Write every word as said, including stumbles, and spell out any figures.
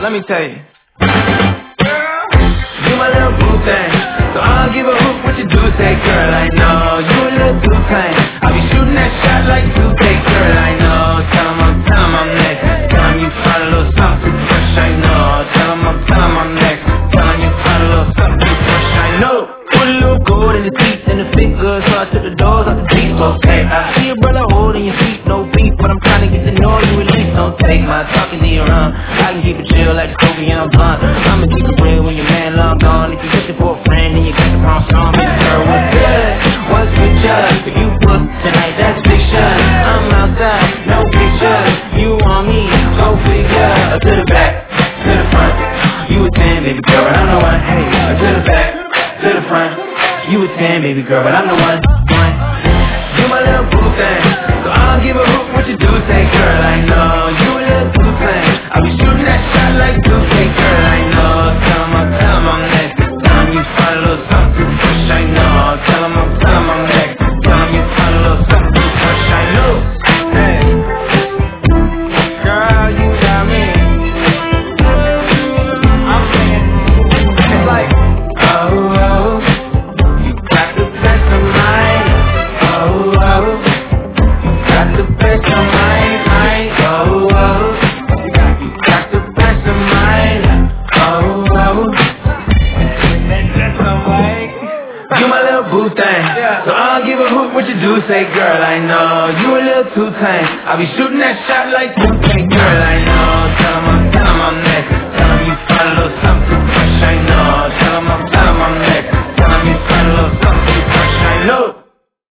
let me tell you. You my little boo thing, so I don't give a hoot what you do say, girl, I know. You a little too tame, I'll be shooting that shot like two K, girl, I know. Tell 'em I'm, tell 'em I'm next. Tell 'em you find a little something too fresh, I know. Tell 'em I'm, tell 'em I'm next. Tell 'em you find a little something too fresh, I know. Put a little gold in the teeth and the fit good, so I took the doors off the teeth, okay. I see your brother holding your feet, no beef, but I'm trying to get to know you at least. Don't take my talking to your run. I can keep it chill like Kobe and I'm blunt. I'ma keep it real when your man long gone. If you're looking for a friend, then you got the wrong song. Baby girl, what's good? What's with you? If you book tonight, that's fiction. I'm outside, no pictures. You want me, go figure. To the back, to the front. You a ten, baby girl, but I'm the one. Hey, to the back, to the front. You a ten, baby girl, but I'm the one. one. You my little boo thing, so I don't give a hoot what you do say, girl, I know. You a little too tame, I'll be shooting that shot like two K, girl, I know. Tell 'em I'm, tell 'em I'm next. Tell 'em you find a little something too fresh, I know. Tell 'em I'm, tell 'em I'm next. Tell 'em you find a little something too fresh, I know. Hey, girl, you got me. I'm saying, it's like, oh, oh, you got the best of mine. Oh, oh, you got the best of mine. Oh, oh, you got the best of mine. Oh, oh, that's the way. You my little boo thing, so I don't give a hoot what you do say, girl, I know. You a little too tame, I'll be shooting that shot like two K, girl, I know.